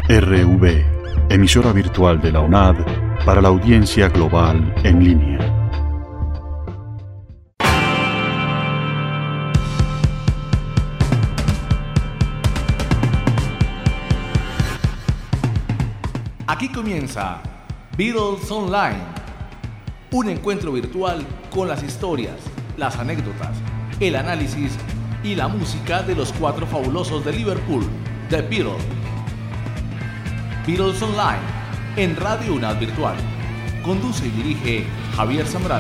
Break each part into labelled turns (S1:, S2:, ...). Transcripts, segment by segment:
S1: RV, emisora virtual de la UNAD para la audiencia global en línea.
S2: Aquí comienza Beatles Online, un encuentro virtual con las historias, las anécdotas, el análisis y la música de los cuatro fabulosos de Liverpool, The Beatles. Beatles Online, en Radio UNAD Virtual. Conduce y dirige Javier Zambrano.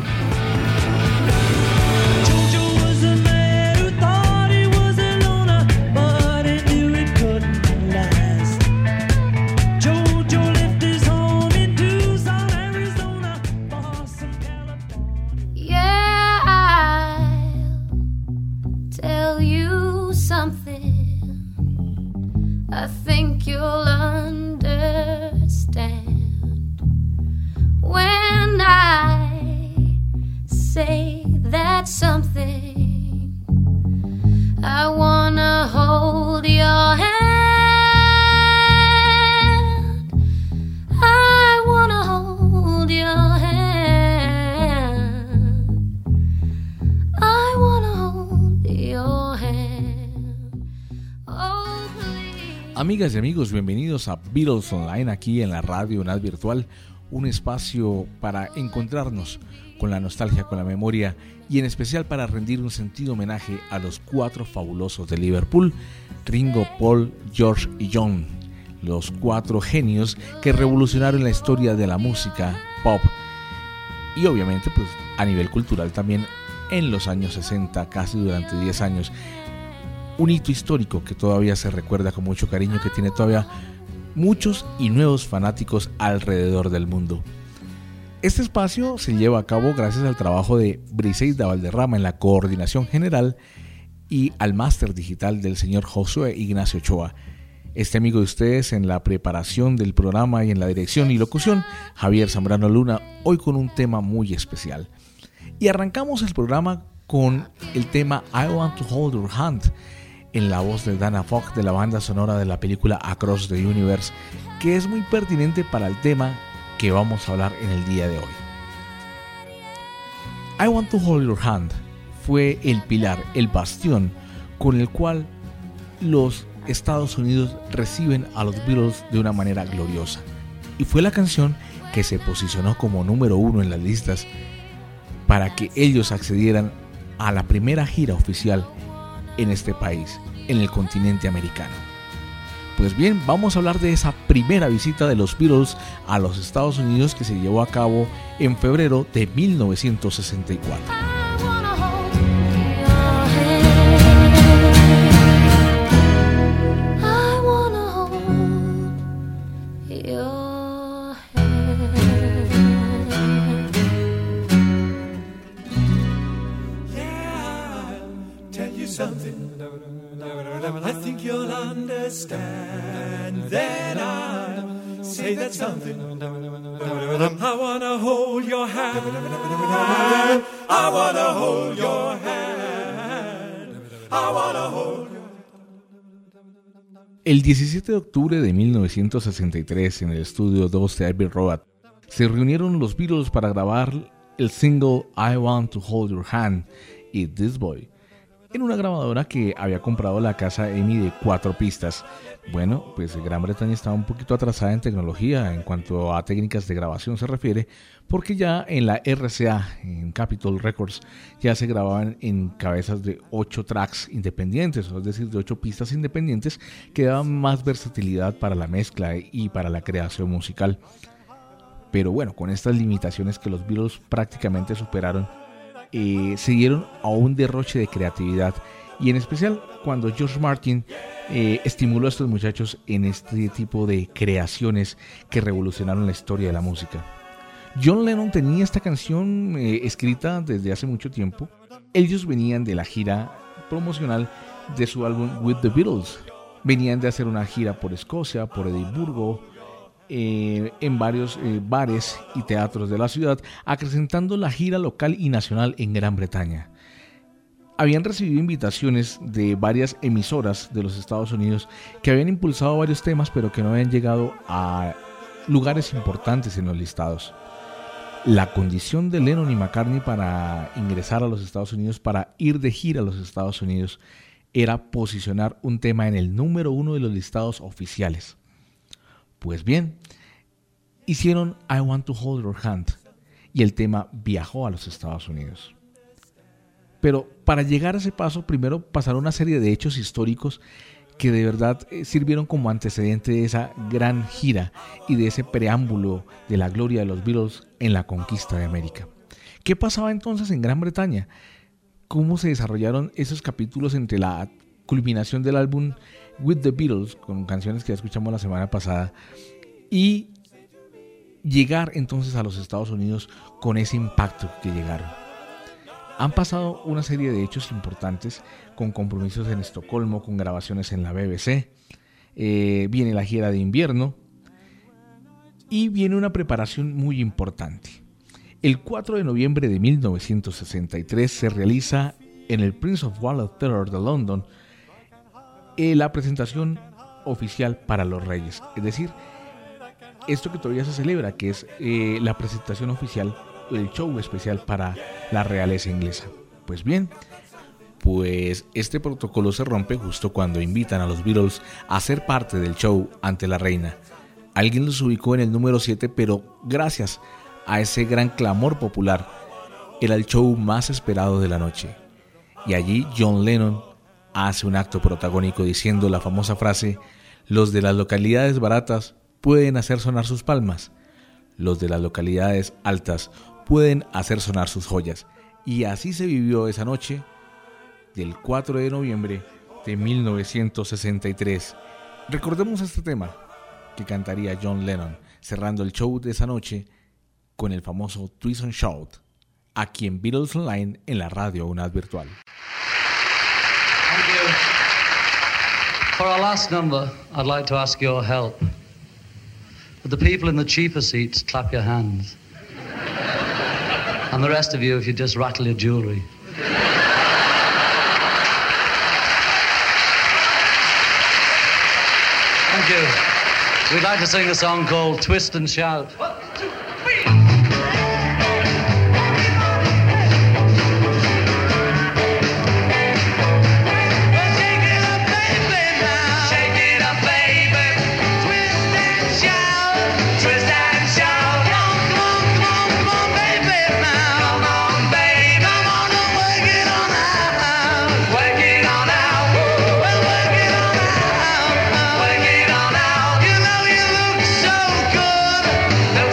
S2: Amigas y amigos, bienvenidos a Beatles Online aquí en la Radio UNAD Virtual, un espacio para encontrarnos con la nostalgia, con la memoria y en especial para rendir un sentido homenaje a los cuatro fabulosos de Liverpool, Ringo, Paul, George y John, los cuatro genios que revolucionaron la historia de la música pop y obviamente pues a nivel cultural también en los años 60, casi durante 10 años. Un hito histórico que todavía se recuerda con mucho cariño, que tiene todavía muchos y nuevos fanáticos alrededor del mundo. Este espacio se lleva a cabo gracias al trabajo de Briseida Valderrama en la coordinación general y al máster digital del señor Josué Ignacio Ochoa. Este amigo de ustedes en la preparación del programa y en la dirección y locución, Javier Zambrano Luna, hoy con un tema muy especial. Y arrancamos el programa con el tema I Want to Hold Your Hand, en la voz de Dana Fogg de la banda sonora de la película Across the Universe, que es muy pertinente para el tema que vamos a hablar en el día de hoy. I Want to Hold Your Hand fue el pilar, el bastión con el cual los Estados Unidos reciben a los Beatles de una manera gloriosa, y fue la canción que se posicionó como número 1 en las listas para que ellos accedieran a la primera gira oficial en este país, en el continente americano. Pues bien, vamos a hablar de esa primera visita de los Beatles a los Estados Unidos que se llevó a cabo en febrero de 1964.
S3: I think you'll understand that I'll say that something. I wanna hold your hand. I wanna hold your hand. I wanna hold your hand.
S2: El 17 de octubre de 1963, en el estudio 2 de Abbey Road, se reunieron los Beatles para grabar el single I Want to Hold Your Hand y This Boy, en una grabadora que había comprado la casa EMI de 4 pistas. Bueno, pues Gran Bretaña estaba un poquito atrasada en tecnología en cuanto a técnicas de grabación se refiere, porque ya en la RCA, en Capitol Records, ya se grababan en cabezas de 8 tracks independientes, es decir, de 8 pistas independientes, que daban más versatilidad para la mezcla y para la creación musical. Pero bueno, con estas limitaciones que los Beatles prácticamente superaron, se dieron a un derroche de creatividad, y en especial cuando George Martin estimuló a estos muchachos en este tipo de creaciones que revolucionaron la historia de la música. John Lennon tenía esta canción escrita desde hace mucho tiempo. Ellos venían de la gira promocional de su álbum With the Beatles. Venían de hacer una gira por Escocia, por Edimburgo, en varios bares y teatros de la ciudad, acrecentando la gira local y nacional en Gran Bretaña. habían recibido invitaciones de varias emisoras de los Estados Unidos que habían impulsado varios temas, pero que no habían llegado a lugares importantes en los listados. La condición de Lennon y McCartney para ingresar a los Estados Unidos, para ir de gira a los Estados Unidos, era posicionar un tema en el número 1 de los listados oficiales. Pues bien, hicieron I Want to Hold Your Hand y el tema viajó a los Estados Unidos. Pero para llegar a ese paso, primero pasaron una serie de hechos históricos que de verdad sirvieron como antecedente de esa gran gira y de ese preámbulo de la gloria de los Beatles en la conquista de América. ¿Qué pasaba entonces en Gran Bretaña? ¿Cómo se desarrollaron esos capítulos entre la culminación del álbum With the Beatles, con canciones que ya escuchamos la semana pasada, y llegar entonces a los Estados Unidos con ese impacto que llegaron? Han pasado una serie de hechos importantes con compromisos en Estocolmo, con grabaciones en la BBC, viene la gira de invierno y viene una preparación muy importante. El 4 de noviembre de 1963 se realiza en el Prince of Wales Theatre de London la presentación oficial para los Reyes, es decir, esto que todavía se celebra, que es la presentación oficial, el show especial para la realeza inglesa. Pues bien, pues este protocolo se rompe justo cuando invitan a los Beatles a ser parte del show ante la reina. Alguien los ubicó en el número 7, pero gracias a ese gran clamor popular, era el show más esperado de la noche. Y allí John Lennon hace un acto protagónico diciendo la famosa frase: los de las localidades baratas pueden hacer sonar sus palmas, los de las localidades altas pueden hacer sonar sus joyas. Y así se vivió esa noche del 4 de noviembre de 1963. Recordemos este tema que cantaría John Lennon cerrando el show de esa noche con el famoso Twist and Shout, aquí en Beatles Online en la radio UNAD Virtual.
S4: Thank you. For our last number, I'd like to ask your help. But the people in the cheaper seats, clap your hands. And the rest of you, if you just rattle your jewelry. Thank you. We'd like to sing a song called Twist and Shout. 1, 2, 3.
S5: No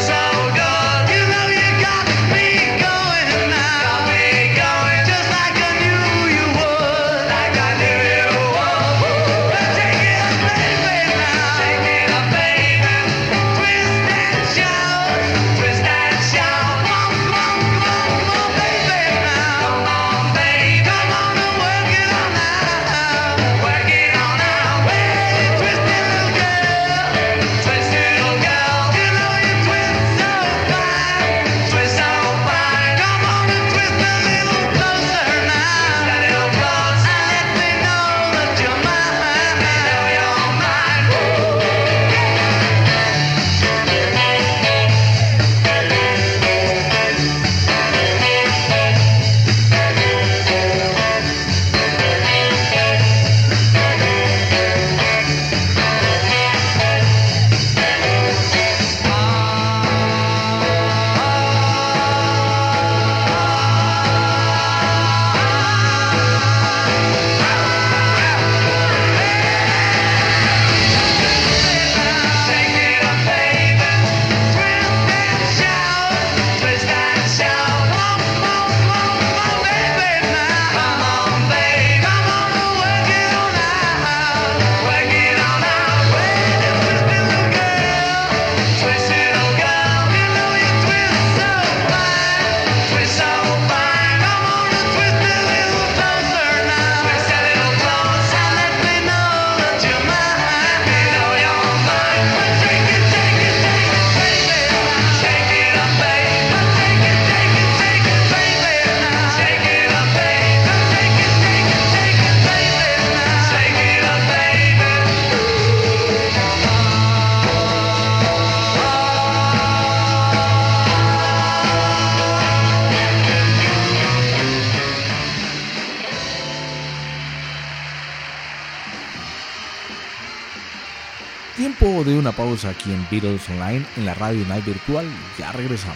S2: Tiempo de una pausa aquí en Beatles Online, en la Radio Night Virtual. Ya regresamos.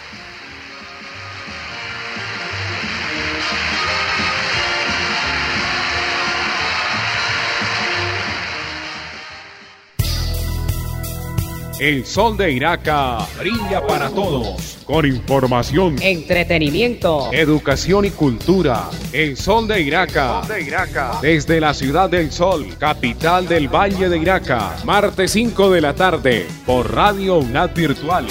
S5: El sol de Iraca brilla para todos, con información,
S6: entretenimiento,
S5: educación y cultura. El sol de Iraca, desde la ciudad del sol, capital del Valle de Iraca, martes 5 de la tarde, por Radio UNAD Virtual.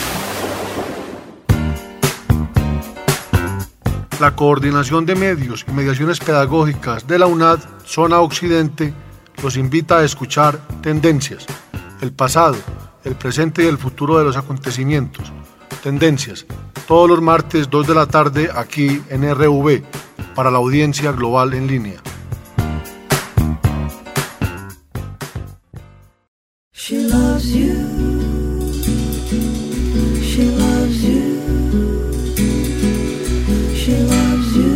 S7: La Coordinación de Medios y Mediaciones Pedagógicas de la UNAD, Zona Occidente, los invita a escuchar Tendencias, el pasado, el presente y el futuro de los acontecimientos. Tendencias, todos los martes 2 de la tarde aquí en RV, para la audiencia global en línea.
S8: She loves you. She loves you. She loves you.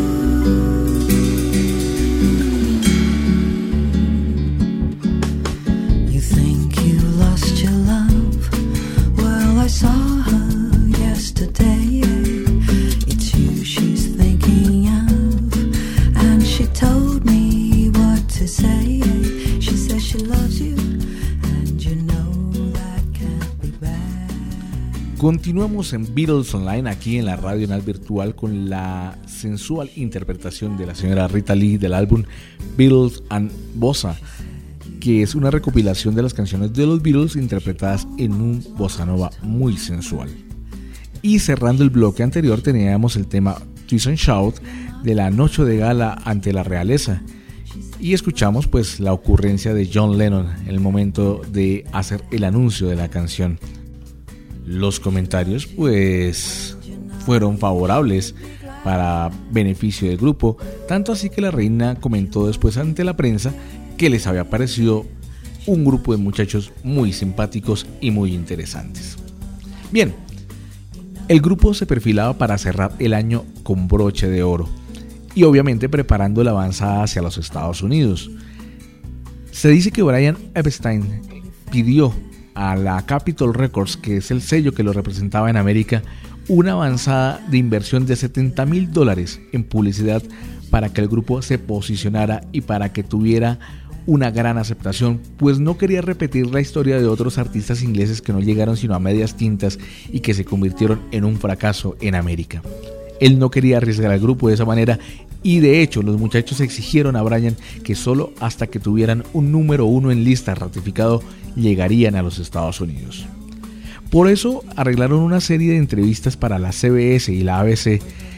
S8: You think you lost your love? Well, I saw her yesterday. It's you she's thinking of, and she told me what to say. She says she loves you, and you know that can't be bad.
S2: Continuamos en Beatles Online, aquí en la Radio Nacional Virtual, con la sensual interpretación de la señora Rita Lee del álbum Beatles and Bossa, que es una recopilación de las canciones de los Beatles interpretadas en un bossa nova muy sensual. Y cerrando el bloque anterior teníamos el tema Twist and Shout de la noche de gala ante la realeza, y escuchamos pues la ocurrencia de John Lennon en el momento de hacer el anuncio de la canción. Los comentarios pues fueron favorables para beneficio del grupo, tanto así que la reina comentó después ante la prensa que les había parecido un grupo de muchachos muy simpáticos y muy interesantes. Bien, el grupo se perfilaba para cerrar el año con broche de oro y obviamente preparando la avanzada hacia los Estados Unidos. Se dice que Brian Epstein pidió a la Capitol Records, que es el sello que lo representaba en América, una avanzada de inversión de $70,000 en publicidad para que el grupo se posicionara y para que tuviera una gran aceptación, pues no quería repetir la historia de otros artistas ingleses que no llegaron sino a medias tintas y que se convirtieron en un fracaso en América. Él no quería arriesgar al grupo de esa manera y de hecho los muchachos exigieron a Brian que solo hasta que tuvieran un número 1 en lista ratificado llegarían a los Estados Unidos. Por eso arreglaron una serie de entrevistas para la CBS y la ABC,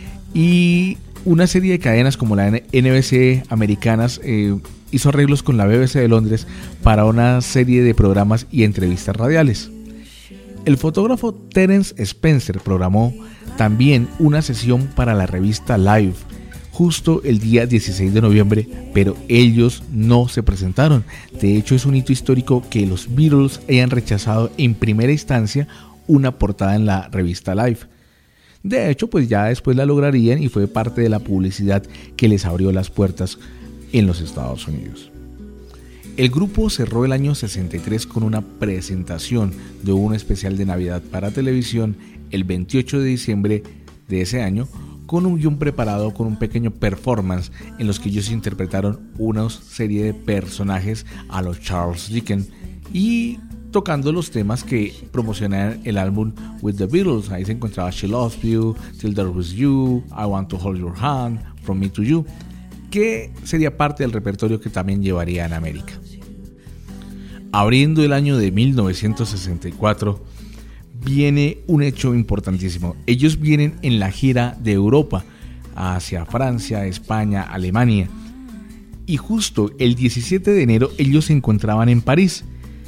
S2: y una serie de cadenas como la NBC americanas hizo arreglos con la BBC de Londres para una serie de programas y entrevistas radiales. El fotógrafo Terence Spencer programó también una sesión para la revista Live justo el día 16 de noviembre, pero ellos no se presentaron. De hecho, es un hito histórico que los Beatles hayan rechazado en primera instancia una portada en la revista Live. De hecho, pues ya después la lograrían y fue parte de la publicidad que les abrió las puertas en los Estados Unidos. El grupo cerró el año 63 con una presentación de un especial de Navidad para televisión el 28 de diciembre de ese año, con un guión preparado con un pequeño performance en los que ellos interpretaron una serie de personajes a los Charles Dickens y tocando los temas que promocionaban el álbum With the Beatles. Ahí se encontraba She Loves You, Till There Was You, I Want to Hold Your Hand, From Me to You, que sería parte del repertorio que también llevaría en América. Abriendo el año de 1964 viene un hecho importantísimo. Ellos vienen en la gira de Europa hacia Francia, España, Alemania, y justo el 17 de enero ellos se encontraban en París.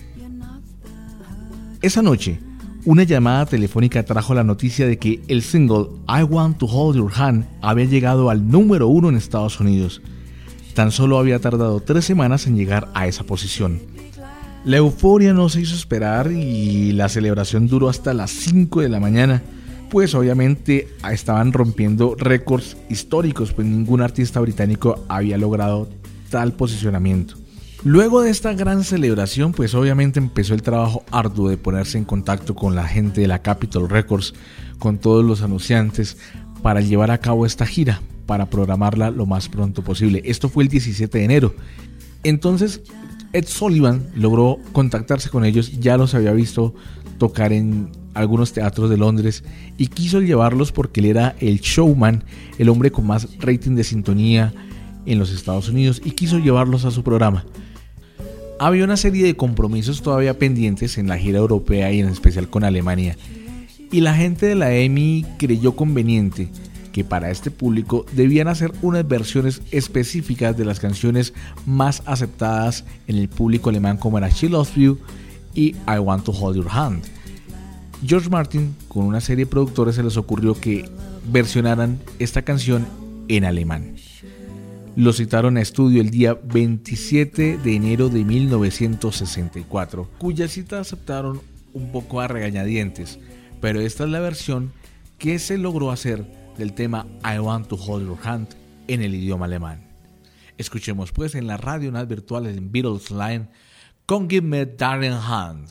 S2: Esa noche, una llamada telefónica trajo la noticia de que el single I Want to Hold Your Hand había llegado al número 1 en Estados Unidos. Tan solo había tardado 3 semanas en llegar a esa posición. La euforia no se hizo esperar y la celebración duró hasta las 5 de la mañana, pues obviamente estaban rompiendo récords históricos, pues ningún artista británico había logrado tal posicionamiento. Luego de esta gran celebración, pues obviamente empezó el trabajo arduo de ponerse en contacto con la gente de la Capitol Records, con todos los anunciantes, para llevar a cabo esta gira, para programarla lo más pronto posible. Esto fue el 17 de enero. Entonces Ed Sullivan logró contactarse con ellos, ya los había visto tocar en algunos teatros de Londres y quiso llevarlos porque él era el showman, el hombre con más rating de sintonía en los Estados Unidos, y quiso llevarlos a su programa. Había una serie de compromisos todavía pendientes en la gira europea y en especial con Alemania, y la gente de la EMI creyó conveniente que para este público debían hacer unas versiones específicas de las canciones más aceptadas en el público alemán, como era She Loves You y I Want to Hold Your Hand. George Martin, con una serie de productores, se les ocurrió que versionaran esta canción en alemán. Lo citaron a estudio el día 27 de enero de 1964, cuya cita aceptaron un poco a regañadientes, pero esta es la versión que se logró hacer del tema I Want to Hold Your Hand en el idioma alemán. Escuchemos pues en la radio UNAD virtual en Beatles Line, Come Give Me Darling Hand.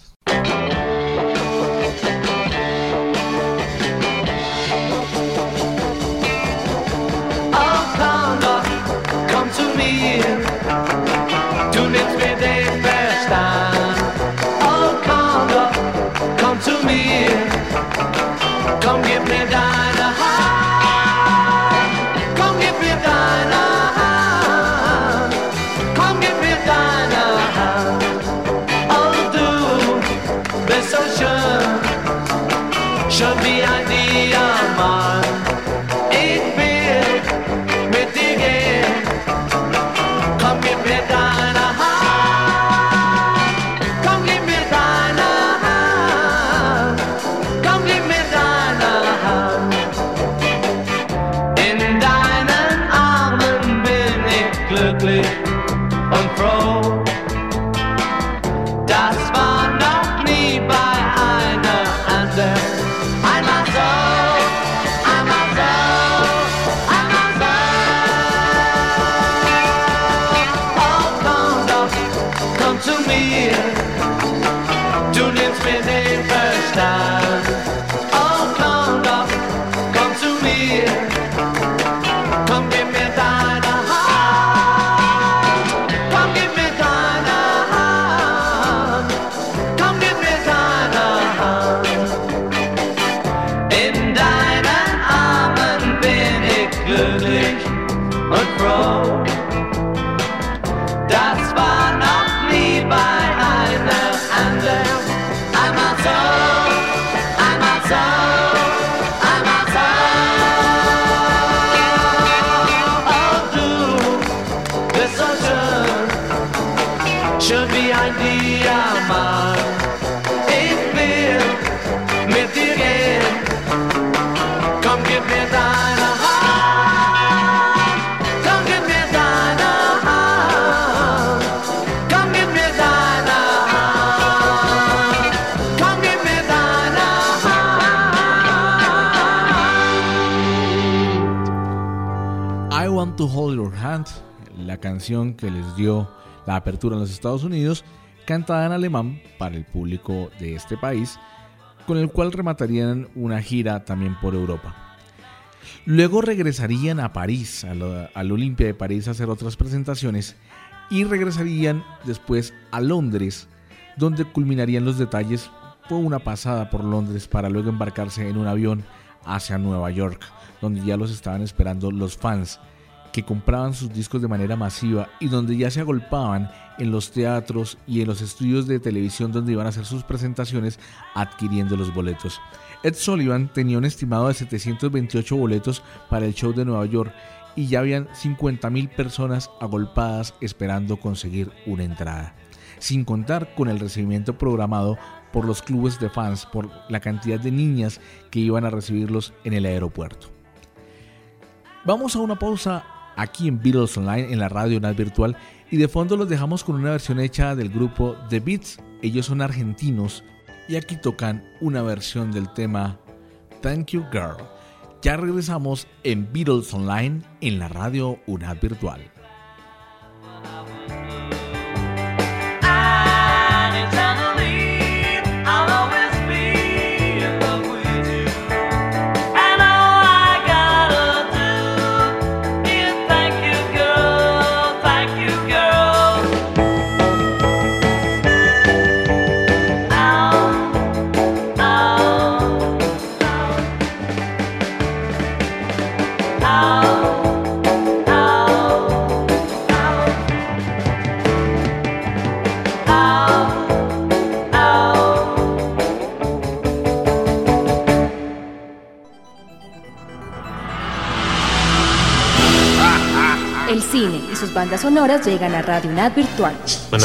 S6: Come give me Dinah hand. Come give me Dinah hand. Come give me Dinah hand. Oh, du bist so schön, schon wie ein Diamant. Ich will mit dir gehen. Come give me Dinah hand. Come give me Dinah hand. Come give me Dinah hand. In deinen Armen bin ich glücklich und froh. Das war noch nie bei einer anderen. Einmal so, einmal so, einmal so. Oh, komm doch, komm zu mir. Du nimmst mir den Verstand. Oh, komm doch, komm zu mir. Komm, gib mir deine Hand. Komm, gib mir deine Hand. Komm, gib mir deine Hand. In deinen Armen bin ich glücklich und froh. Das war noch nie bei einer anderen. Einmal so, einmal so, einmal so. Oh, du bist so schön, schön wie ein Diamant. Ich will mit dir gehen. Komm, gib mir deine Hand. Komm, gib mir deine Hand. Komm, gib mir deine Hand. Komm, gib mir deine Hand.
S2: I Want to Hold Your Hand, la canción que les dio la apertura en los Estados Unidos, cantada en alemán para el público de este país, con el cual rematarían una gira también por Europa. Luego regresarían a París, al Olympia de París, a hacer otras presentaciones, y regresarían después a Londres, donde culminarían los detalles. Fue una pasada por Londres para luego embarcarse en un avión hacia Nueva York, donde ya los estaban esperando los fans que compraban sus discos de manera masiva y donde ya se agolpaban en los teatros y en los estudios de televisión donde iban a hacer sus presentaciones adquiriendo los boletos. Ed Sullivan tenía un estimado de 728 boletos para el show de Nueva York y ya habían 50,000 personas agolpadas esperando conseguir una entrada, sin contar con el recibimiento programado por los clubes de fans, por la cantidad de niñas que iban a recibirlos en el aeropuerto. Vamos a una pausa aquí en Beatles Online, en la radio UNAD virtual, y de fondo los dejamos con una versión hecha del grupo The Beats. Ellos son argentinos y aquí tocan una versión del tema Thank You Girl. Ya regresamos en Beatles Online en la radio UNAD virtual.
S9: y sus bandas sonoras llegan a Radio UNAD Virtual.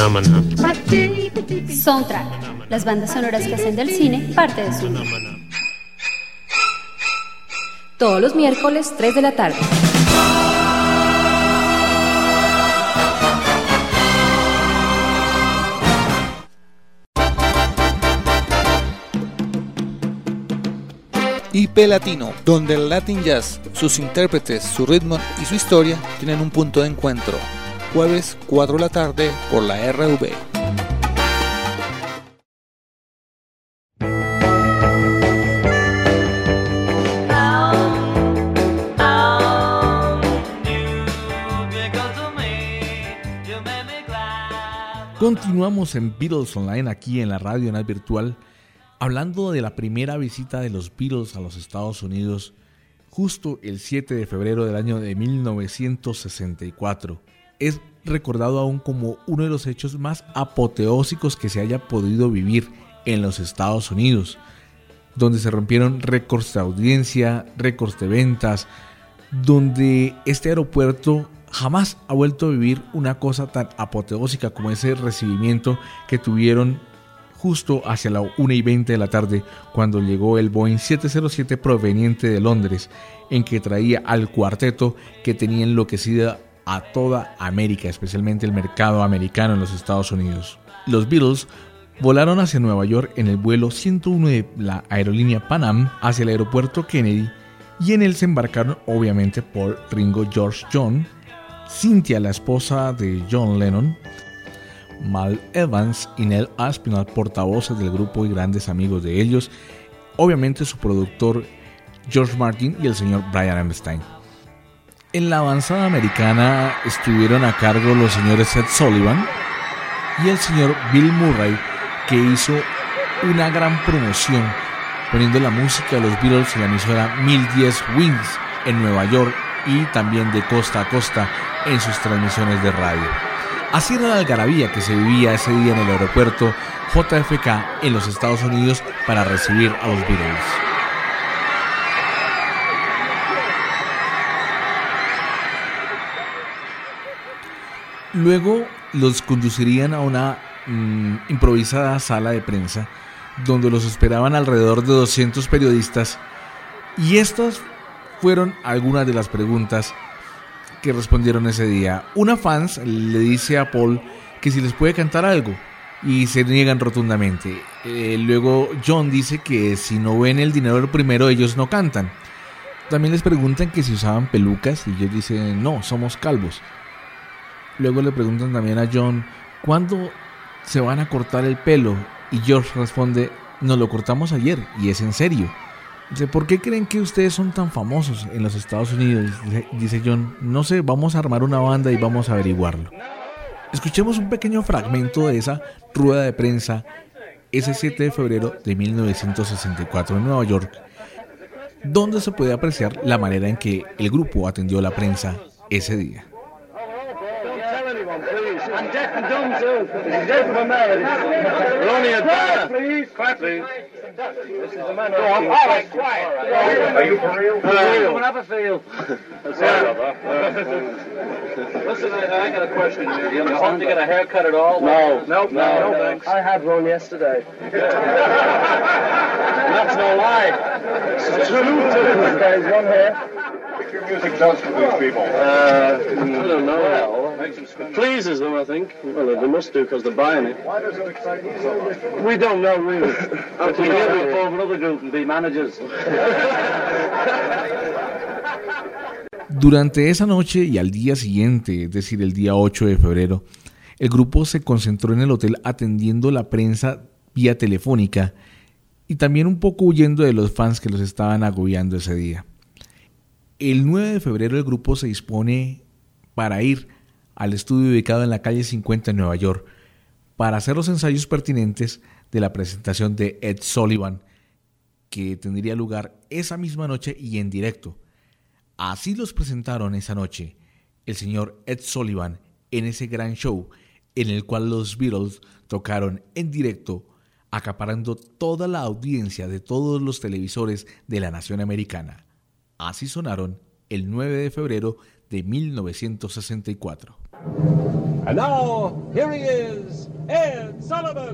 S10: Soundtrack, las bandas sonoras que hacen del cine parte de su vida.
S9: Todos los miércoles, 3 de la tarde.
S11: IP Latino, donde el Latin Jazz, sus intérpretes, su ritmo y su historia tienen un punto de encuentro. Jueves 4 de la tarde por la RV.
S2: Continuamos en Beatles Online aquí en la Radio UNAD Virtual, hablando de la primera visita de los Beatles a los Estados Unidos justo el 7 de febrero del año de 1964. Es recordado aún como uno de los hechos más apoteósicos que se haya podido vivir en los Estados Unidos, donde se rompieron récords de audiencia, récords de ventas, donde este aeropuerto jamás ha vuelto a vivir una cosa tan apoteósica como ese recibimiento que tuvieron justo hacia la 1:20 de la tarde cuando llegó el Boeing 707 proveniente de Londres, en que traía al cuarteto que tenía enloquecida a toda América, especialmente el mercado americano en los Estados Unidos. Los Beatles volaron hacia Nueva York en el vuelo 101 de la aerolínea Pan Am hacia el aeropuerto Kennedy, y en él se embarcaron obviamente Paul, Ringo, George, John, Cynthia, la esposa de John Lennon, Mal Evans y Neil Aspinall, portavoces del grupo y grandes amigos de ellos, obviamente su productor George Martin y el señor Brian Epstein. En la avanzada americana estuvieron a cargo los señores Ed Sullivan y el señor Bill Murray, que hizo una gran promoción poniendo la música de los Beatles en la emisora 1010 Wings en Nueva York y también de costa a costa en sus transmisiones de radio. Así era la algarabía que se vivía ese día en el aeropuerto JFK en los Estados Unidos para recibir a los Beatles. Luego los conducirían a una improvisada sala de prensa donde los esperaban alrededor de 200 periodistas, y estas fueron algunas de las preguntas que respondieron ese día. Una fan le dice a Paul que si les puede cantar algo y se niegan rotundamente. Luego John dice que si no ven el dinero primero ellos no cantan. También les preguntan que si usaban pelucas y ellos dicen no, somos calvos. Luego le preguntan también a John ¿cuándo se van a cortar el pelo? Y George responde nos lo cortamos ayer y es en serio. Dice, ¿por qué creen que ustedes son tan famosos en los Estados Unidos? Dice John, no sé, vamos a armar una banda y vamos a averiguarlo. Escuchemos un pequeño fragmento de esa rueda de prensa ese 7 de febrero de 1964 en Nueva York, donde se puede apreciar la manera en que el grupo atendió la prensa ese día.
S12: And deaf and dumb too. This is gentleman married. We're only a bar. Quiet, please. This is the man. Go on. All right, quiet. Are you for real? For real. Have a feel. Sorry about that. Listen, I got a question. You want to get a haircut at all? No. Nope. No, thanks. I had one yesterday. That's no lie. It's true. There's one here. What's your music does to these people? I don't know. Well, it pleases them, I think. Well, they must do because they're buying it. Why does it excite you so much? We don't know, really. But we hear we form another group and be managers.
S2: Durante esa noche y al día siguiente, es decir, el día 8 de febrero, el grupo se concentró en el hotel atendiendo la prensa vía telefónica y también un poco huyendo de los fans que los estaban agobiando ese día. El 9 de febrero el grupo se dispone para ir al estudio ubicado en la calle 50 en Nueva York para hacer los ensayos pertinentes de la presentación de Ed Sullivan, que tendría lugar esa misma noche y en directo. Así los presentaron esa noche el señor Ed Sullivan en ese gran show en el cual los Beatles tocaron en directo, acaparando toda la audiencia de todos los televisores de la nación americana. Así sonaron el 9 de febrero de 1964.
S13: And now, here he is, Ed Sullivan.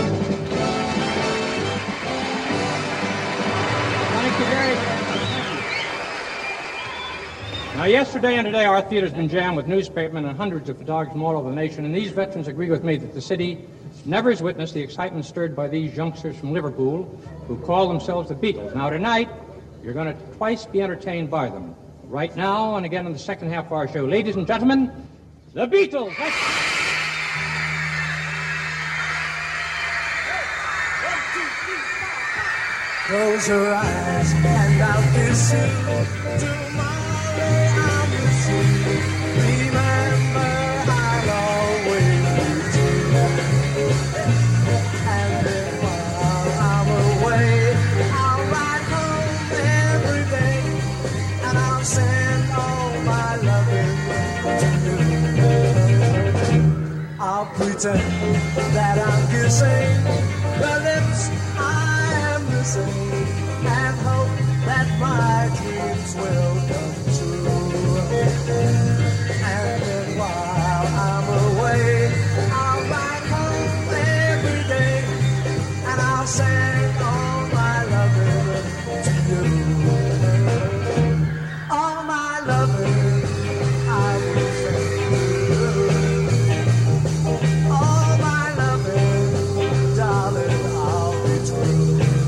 S14: Thank you, Gary. Now, yesterday and today, our theater's been jammed with newspapermen and hundreds of photographers from all over the nation, and these veterans agree with me that the city never has witnessed the excitement stirred by these youngsters from Liverpool who call themselves the Beatles. Now, tonight, you're going to twice be entertained by them. Right now, and again in the second half of our show. Ladies and gentlemen, the Beatles!
S3: Close your eyes and I'll kiss you. Tomorrow I'll miss you. Remember, I'll always be true. And then while I'm away, I'll ride home every day, and I'll send all my loving to you. I'll pretend that I'm kissing the lips I am missing, and hope that my dreams will come true. And then while I'm away, I'll ride home every day, and I'll send all my loving to you. All my loving I will send you. All my loving, darling, I'll be true.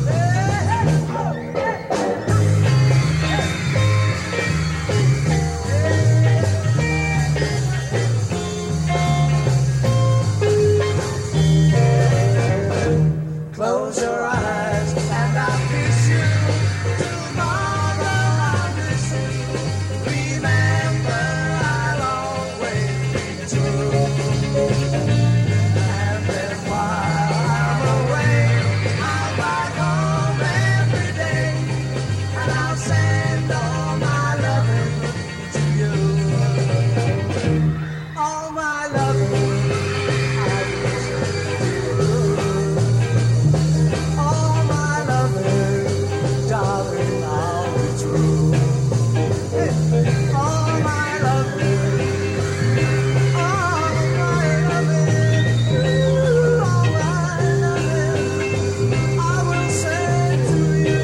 S3: Close your eyes and I'll kiss you. Tomorrow I'll miss you. Remember, I'll always be true. And then while I'm away, I'll ride home every day, and I'll send all my loving to you. All my loving I will send you. All my loving, darling, I'll be true. All my loving, all my loving, I will send to you.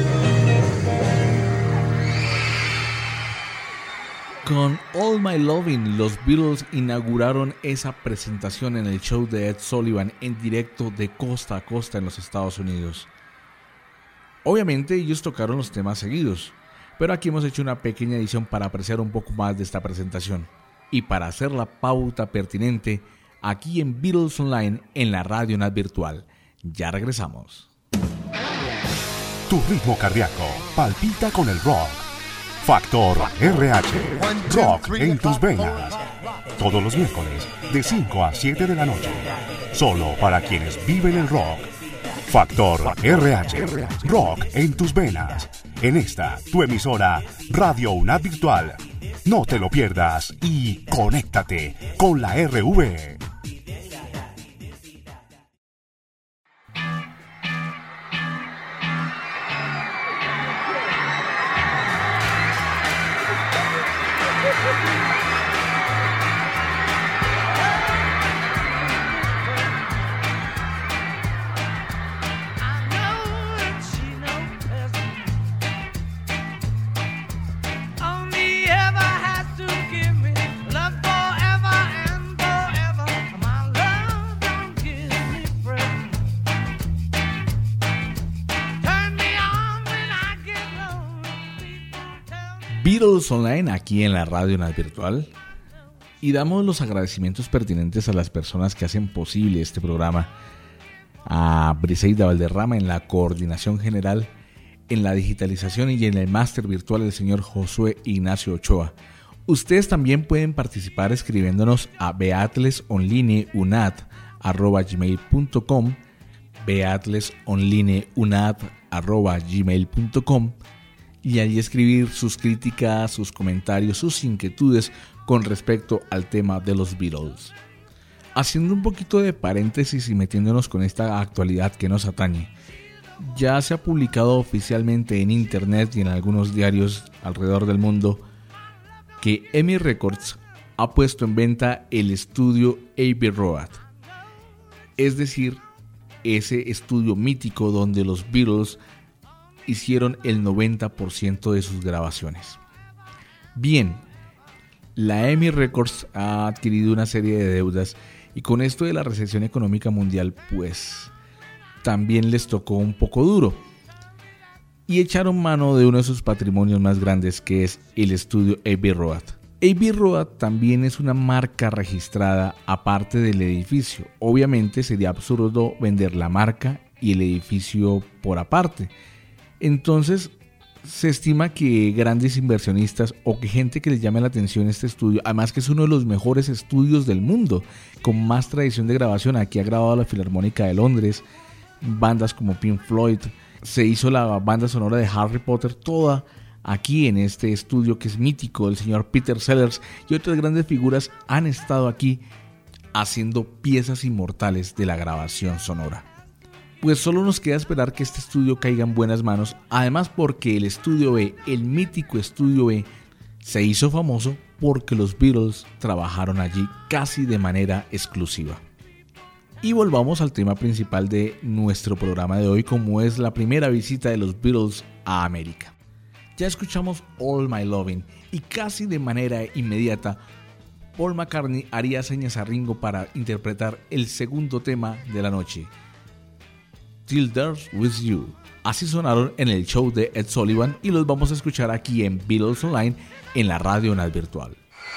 S2: Con All My Lovin', los Beatles inauguraron esa presentación en el show de Ed Sullivan en directo de costa a costa en los Estados Unidos. Obviamente ellos tocaron los temas seguidos, pero aquí hemos hecho una pequeña edición para apreciar un poco más de esta presentación y para hacer la pauta pertinente aquí en Beatles Online en la Radio NAT Virtual. Ya regresamos.
S15: Tu ritmo cardíaco palpita con el rock. Factor RH, rock en tus venas. Todos los miércoles de 5 a 7 de la noche. Solo para quienes viven el rock. Factor RH, rock en tus venas. En esta, tu emisora Radio UNAD Virtual. No te lo pierdas y conéctate con la RV.
S2: Beatles Online aquí en la Radio NAT Virtual, y damos los agradecimientos pertinentes a las personas que hacen posible este programa: a Briseida Valderrama en la coordinación general, en la digitalización y en el máster virtual el señor Josué Ignacio Ochoa. Ustedes también pueden participar escribiéndonos a beatlesonlineunat@gmail.com, beatlesonlineunat@gmail.com, y allí escribir sus críticas, sus comentarios, sus inquietudes con respecto al tema de los Beatles. Haciendo un poquito de paréntesis y metiéndonos con esta actualidad que nos atañe, ya se ha publicado oficialmente en internet y en algunos diarios alrededor del mundo que EMI Records ha puesto en venta el estudio Abbey Road, es decir, ese estudio mítico donde los Beatles hicieron el 90% de sus grabaciones. Bien, la EMI Records ha adquirido una serie de deudas y con esto de la recesión económica mundial, pues también les tocó un poco duro y echaron mano de uno de sus patrimonios más grandes, que es el estudio Abbey Road. Abbey Road también es una marca registrada aparte del edificio. Obviamente sería absurdo vender la marca y el edificio por aparte. Entonces se estima que grandes inversionistas o que gente que les llame la atención este estudio, además que es uno de los mejores estudios del mundo, con más tradición de grabación. Aquí ha grabado la Filarmónica de Londres, bandas como Pink Floyd, se hizo la banda sonora de Harry Potter, toda aquí en este estudio que es mítico. El señor Peter Sellers y otras grandes figuras han estado aquí haciendo piezas inmortales de la grabación sonora. Pues solo nos queda esperar que este estudio caiga en buenas manos, además porque el estudio B, el mítico estudio B, se hizo famoso porque los Beatles trabajaron allí casi de manera exclusiva. Y volvamos al tema principal de nuestro programa de hoy, como es la primera visita de los Beatles a América. Ya escuchamos All My Lovin' y casi de manera inmediata Paul McCartney haría señas a Ringo para interpretar el segundo tema de la noche, Till There's With You. Así sonaron en el show de Ed Sullivan y los vamos a escuchar aquí en Beatles Online en la Radio UNAD Virtual.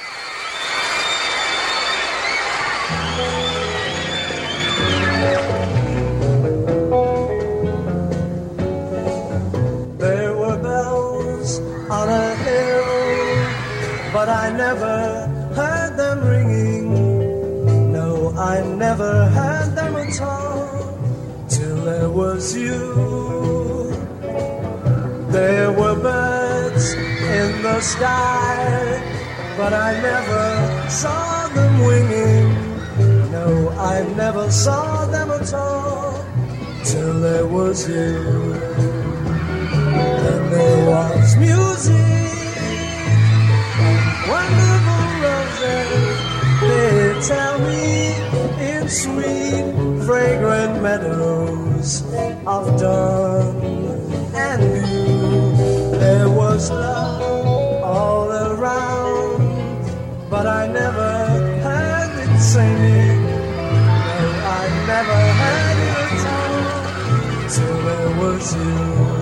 S3: There were bells on a hill, but I never heard them ringing. No, I never heard them at all till there was you. There were birds in the sky, but I never saw them winging. No, I never saw them at all till there was you. And there was music, wonderful roses, they tell me, in sweet, fragrant meadows of dawn and dew. There was love all around, but I never heard it singing. No, I never heard it at all till there was you.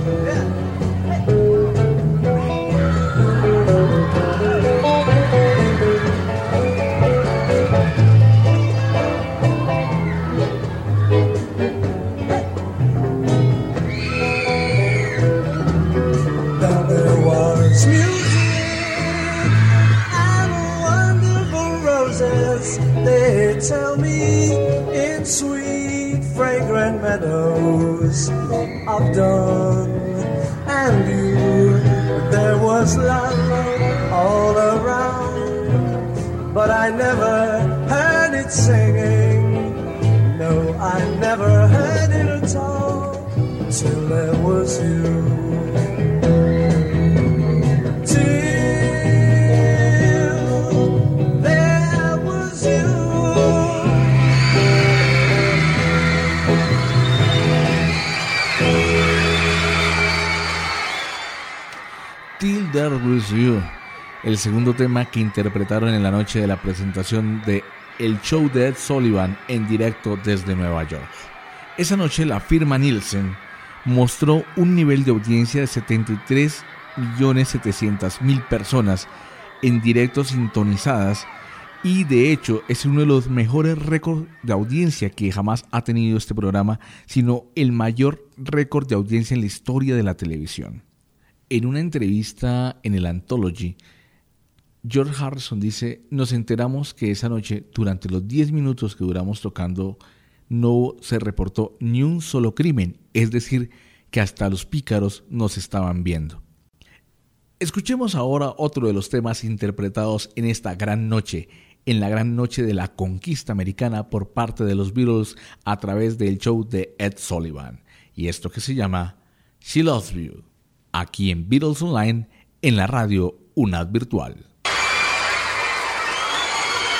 S3: They tell me in sweet, fragrant meadows of dawn and dew. There was love all around, but I never heard it singing. No, I never heard it at all till there was you.
S2: Till There Was You, el segundo tema que interpretaron en la noche de la presentación de el show de Ed Sullivan en directo desde Nueva York. Esa noche la firma Nielsen mostró un nivel de audiencia de 73.700.000 personas en directo sintonizadas, y de hecho es uno de los mejores récords de audiencia que jamás ha tenido este programa, sino el mayor récord de audiencia en la historia de la televisión. En una entrevista en el Anthology, George Harrison dice: nos enteramos que esa noche, durante los 10 minutos que duramos tocando, no se reportó ni un solo crimen, es decir, que hasta los pícaros nos estaban viendo. Escuchemos ahora otro de los temas interpretados en esta gran noche, en la gran noche de la conquista americana por parte de los Beatles a través del show de Ed Sullivan, y esto que se llama She Loves You, aquí en Beatles Online en la Radio UNAD Virtual.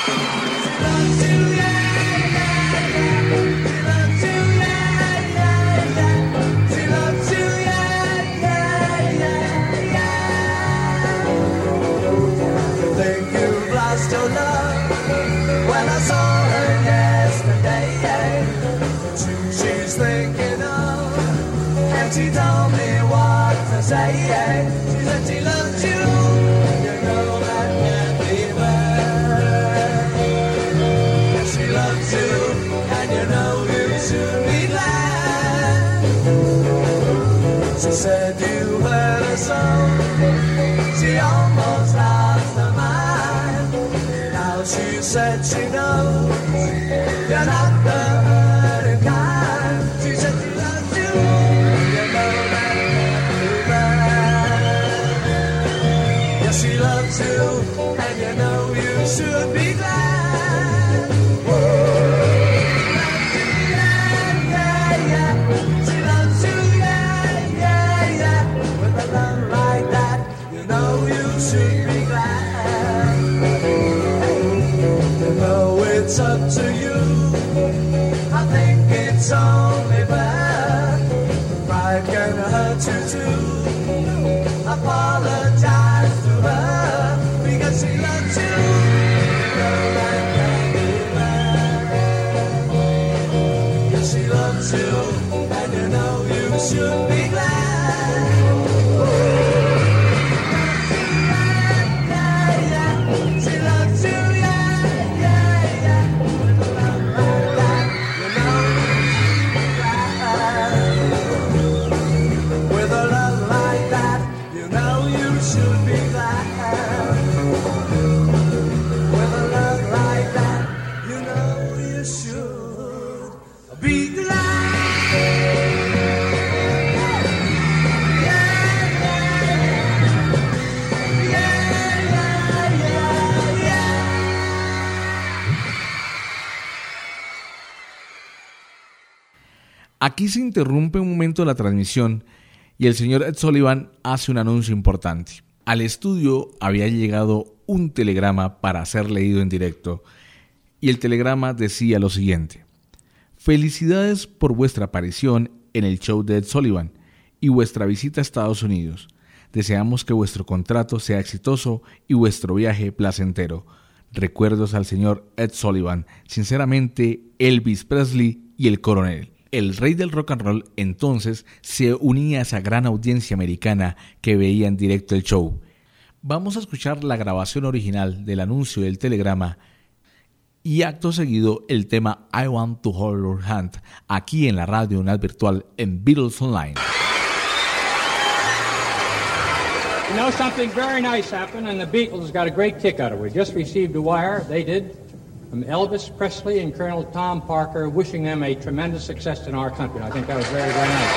S3: She told me what to say. She said she loves you. You know that can't be bad. She loves you, and you know you should be glad. She said you heard her song. She almost lost her mind. Now she said she knows you're not the hurting kind. She said she loves you. She loves you, and you know you should be glad. She loves you, yeah, yeah, yeah. With a love like that, you know you should be glad. You know it's up to you. I think it's only fair. Pride can hurt you too. Apologize to her because she loves you. You know that can't be bad. Yes, she loves you, and you know you should be glad. She loves you, yeah, yeah, yeah. With a love like that, you know you should be glad. With a love like that, you know you should be glad. With a love like that, you know you should be glad.
S2: Aquí se interrumpe un momento la transmisión y el señor Ed Sullivan hace un anuncio importante. Al estudio había llegado un telegrama para ser leído en directo y el telegrama decía lo siguiente: felicidades por vuestra aparición en el show de Ed Sullivan y vuestra visita a Estados Unidos. Deseamos que vuestro contrato sea exitoso y vuestro viaje placentero. Recuerdos al señor Ed Sullivan, sinceramente Elvis Presley y el coronel. El rey del rock and roll entonces se unía a esa gran audiencia americana que veía en directo el show. Vamos a escuchar la grabación original del anuncio del telegrama y acto seguido el tema I Want to Hold Your Hand aquí en la radio UNAD virtual en Beatles Online.
S14: You know, something very nice happened and the Beatles got a great kick out of it. We just received a wire, they did, from Elvis Presley and Colonel Tom Parker, wishing them a tremendous success in our country. I think that was very, very nice.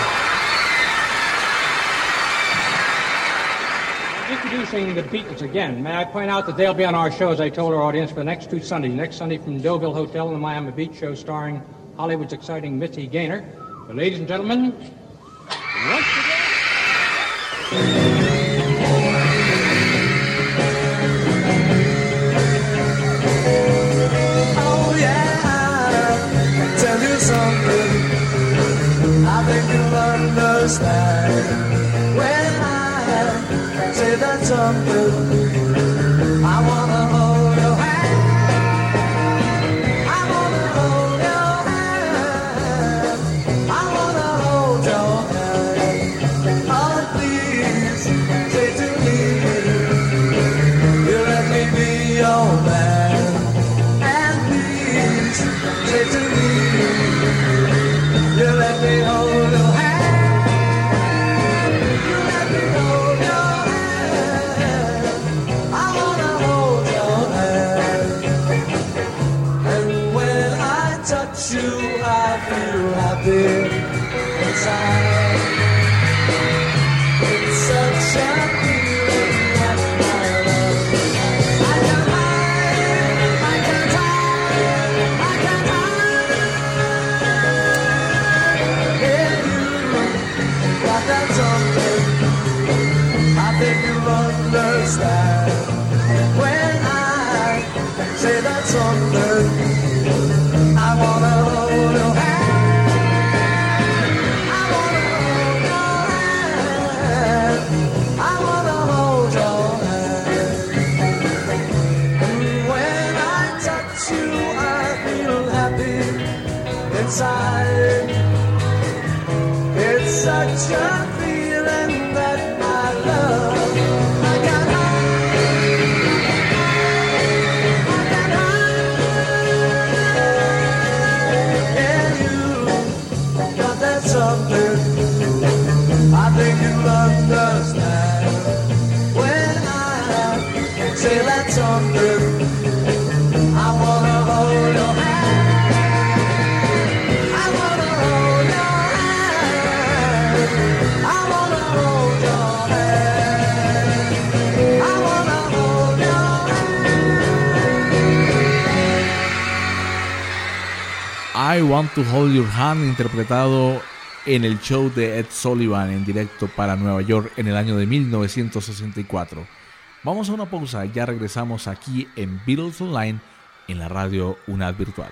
S14: Introducing the Beatles again, may I point out that they'll be on our show, as I told our audience, for the next 2 Sundays. Next Sunday from Deauville Hotel in the Miami Beach show starring Hollywood's exciting Mitzi Gaynor. So, ladies and gentlemen, once again...
S3: I think you'll understand when I say that something. I wanna hold your hand. I wanna hold your hand. I wanna hold your hand. Oh, please say to me, you let me be your man. And please say to me, you let me hold your hand. You let me hold your hand. I wanna hold your hand. And when I touch you, I feel happy inside. It's such a feeling that my love. I can't hide, I can't hide, I can't hide. That's something I think you understand when I say inside. It's such a feeling that I love. I got high. And you got that something. I think you'll understand when I say that something. I wanna hold your hand. I wanna hold your hand. I wanna hold your hand. I wanna hold your hand.
S2: I Want to Hold Your Hand, interpretado en el show de Ed Sullivan en directo para Nueva York en el año de 1964. Vamos a una pausa y ya regresamos aquí en Beatles Online en la radio UNAD Virtual.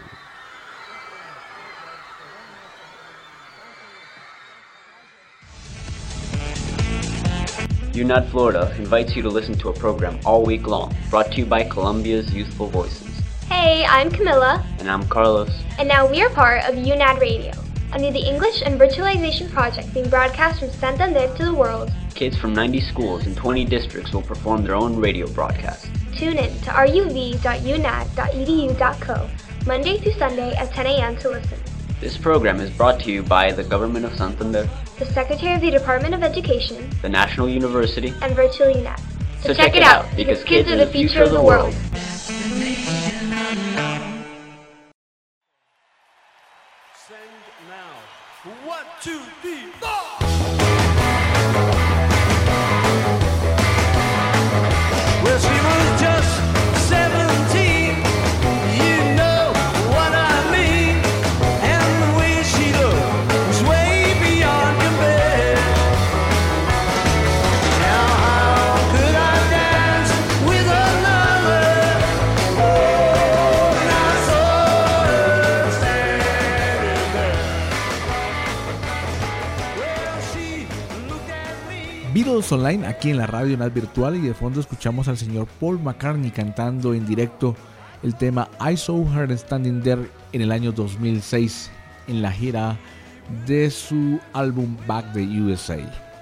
S16: UNAD Florida invites you to listen to a program all week long, brought to you by Columbia's Youthful Voices.
S17: Hey, I'm Camilla.
S16: And I'm Carlos.
S17: And now we are part of UNAD Radio, under the English and Virtualization Project being broadcast from Santander to the world.
S16: Kids from 90 schools in 20 districts will perform their own radio broadcast.
S17: Tune in to ruv.unad.edu.co, Monday through Sunday at 10 a.m. to listen.
S16: This program is brought to you by the Government of Santander,
S17: the Secretary of the Department of Education,
S16: the National University,
S17: and Virtual UNAD.
S16: So check it out, because kids are the future of the world.
S3: Sing now. 1, 2, 3, 4. Well, she was just 17. You know what I mean. And the way she looked was way beyond compare. Now how could I dance with another? Oh, and I saw her standing there. Well, she looked at me.
S2: Beatles Online aquí en la radio UNAD Virtual, y de fondo escuchamos al señor Paul McCartney cantando en directo el tema I Saw Her Standing There en el año 2006 en la gira de su álbum Back the USA.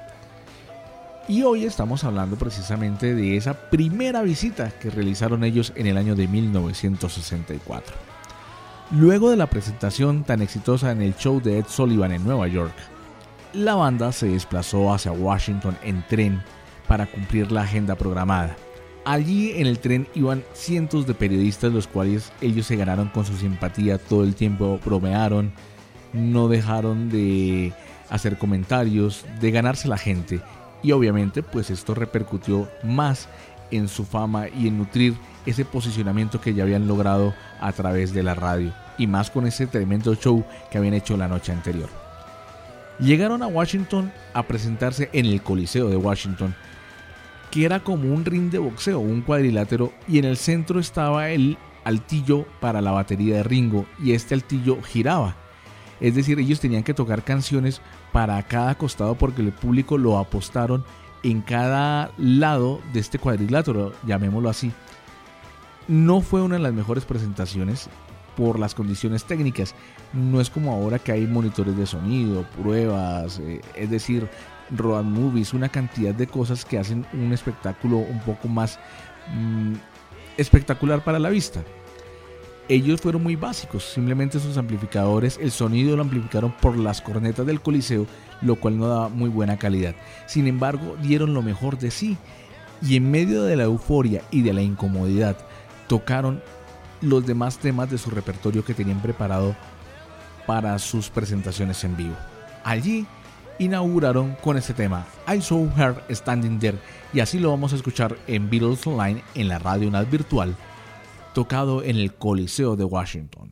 S2: Y hoy estamos hablando precisamente de esa primera visita que realizaron ellos en el año de 1964. Luego de la presentación tan exitosa en el show de Ed Sullivan en Nueva York, la banda se desplazó hacia Washington en tren para cumplir la agenda programada. Allí en el tren iban cientos de periodistas, los cuales ellos se ganaron con su simpatía todo el tiempo, bromearon, no dejaron de hacer comentarios, de ganarse la gente, y obviamente pues esto repercutió más en su fama y en nutrir ese posicionamiento que ya habían logrado a través de la radio, y más con ese tremendo show que habían hecho la noche anterior. Llegaron a Washington a presentarse en el Coliseo de Washington, que era como un ring de boxeo, un cuadrilátero, y en el centro estaba el altillo para la batería de Ringo, y este altillo giraba. Es decir, ellos tenían que tocar canciones para cada costado porque el público lo apostaron en cada lado de este cuadrilátero, llamémoslo así. No fue una de las mejores presentaciones por las condiciones técnicas. No es como ahora que hay monitores de sonido, pruebas, es decir, road movies, una cantidad de cosas que hacen un espectáculo un poco más espectacular para la vista. Ellos fueron muy básicos, simplemente sus amplificadores, el sonido lo amplificaron por las cornetas del Coliseo, lo cual no daba muy buena calidad. Sin embargo, dieron lo mejor de sí, y en medio de la euforia y de la incomodidad, tocaron los demás temas de su repertorio que tenían preparado para sus presentaciones en vivo. Allí inauguraron con este tema I Saw Her Standing There, y así lo vamos a escuchar en Beatles Online en la radio UNAD Virtual, tocado en el Coliseo de Washington.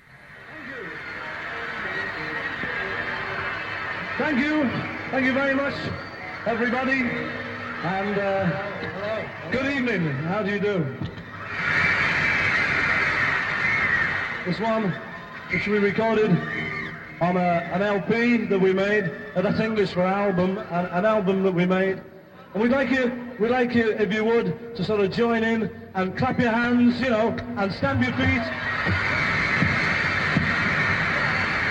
S13: Thank you very much, everybody, and good evening. How do you do? This one, which we recorded on an LP that we made, that's English for album, an album that we made. And we'd like you, if you would, to sort of join in and clap your hands, you know, and stamp your feet.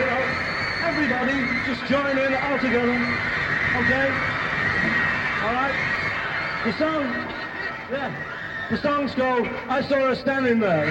S13: you know, everybody just join in all together, okay? All right? The songs go, I saw her standing there.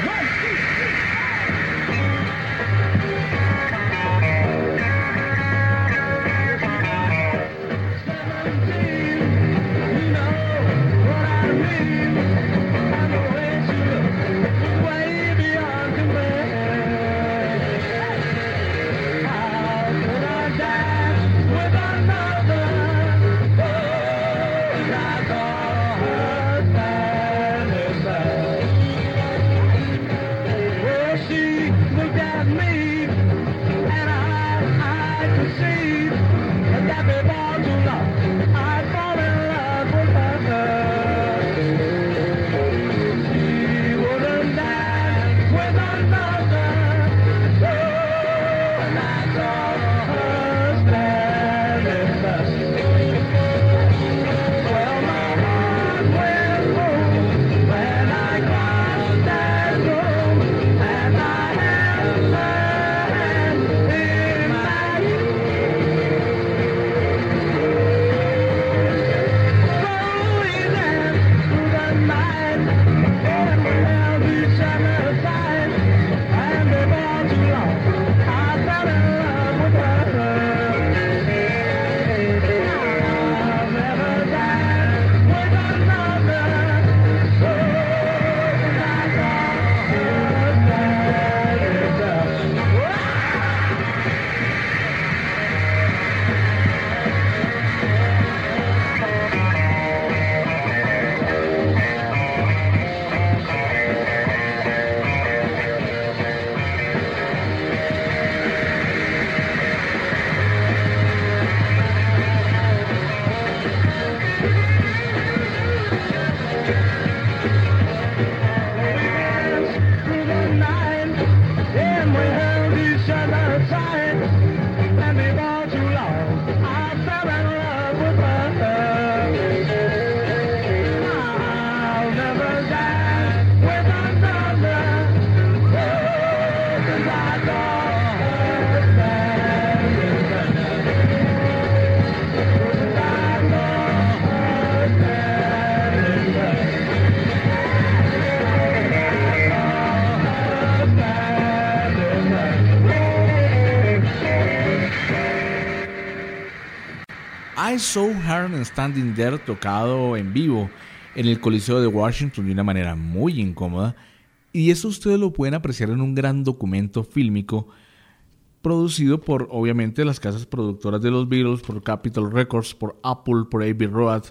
S2: I Saw Her Standing There, tocado en vivo en el Coliseo de Washington de una manera muy incómoda, y eso ustedes lo pueden apreciar en un gran documento fílmico producido por, obviamente, las casas productoras de los Beatles, por Capitol Records, por Apple, por Abbey Road,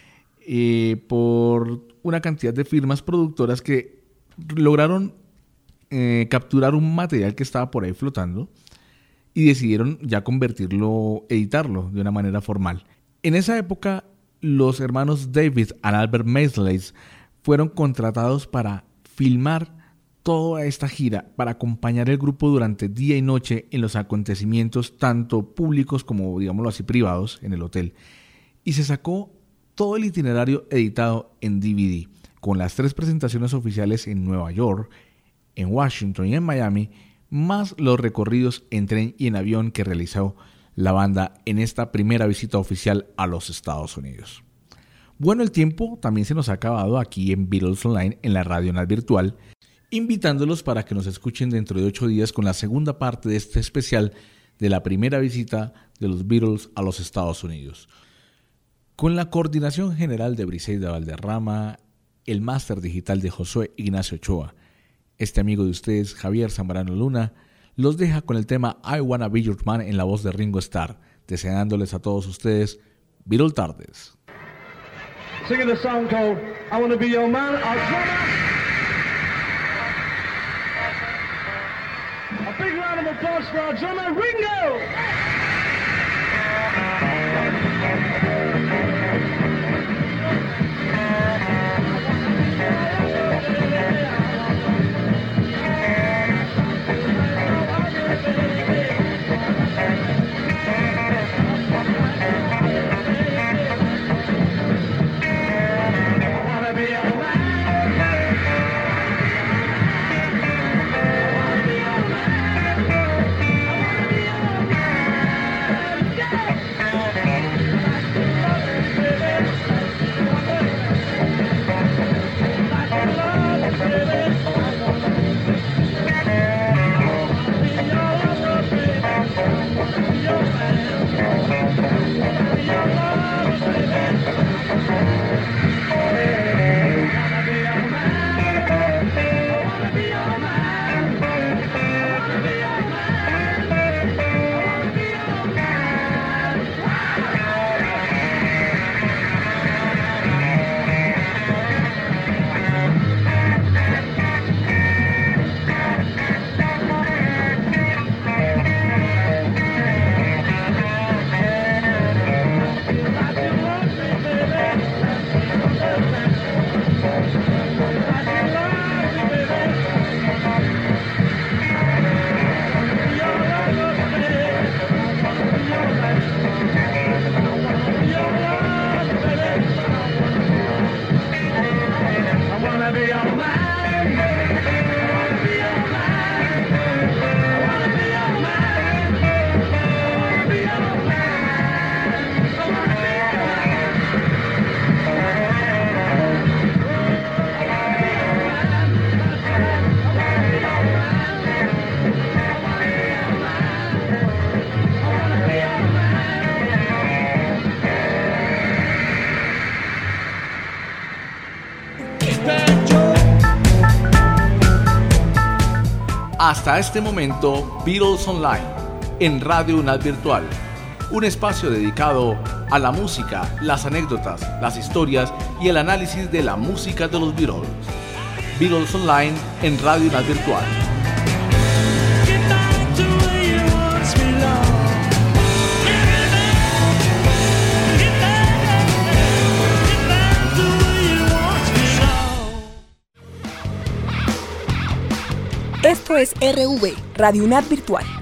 S2: por una cantidad de firmas productoras que lograron capturar un material que estaba por ahí flotando y decidieron ya convertirlo, editarlo de una manera formal. En esa época, los hermanos David y Albert Maysles fueron contratados para filmar toda esta gira, para acompañar el grupo durante día y noche en los acontecimientos, tanto públicos como, digámoslo así, privados, en el hotel. Y se sacó todo el itinerario editado en DVD, con las 3 presentaciones oficiales en Nueva York, en Washington y en Miami, más los recorridos en tren y en avión que realizó la banda en esta primera visita oficial a los Estados Unidos. Bueno, el tiempo también se nos ha acabado aquí en Beatles Online, en la Radio Nat Virtual, invitándolos para que nos escuchen dentro de 8 días con la segunda parte de este especial de la primera visita de los Beatles a los Estados Unidos. Con la coordinación general de Briseida Valderrama, el máster digital de Josué Ignacio Ochoa, este amigo de ustedes, Javier Zambrano Luna, los deja con el tema I Wanna Be Your Man en la voz de Ringo Starr, deseándoles a todos ustedes Beatle tardes.
S13: Singing a song called I Wanna Be Your Man, our drummer. A big round of applause for our drummer, Ringo!
S3: I
S2: Hasta este momento, Beatles Online, en Radio UNAD Virtual. Un espacio dedicado a la música, las anécdotas, las historias y el análisis de la música de los Beatles. Beatles Online en Radio UNAD Virtual.
S18: Esto es RV, Radio UNAD Virtual.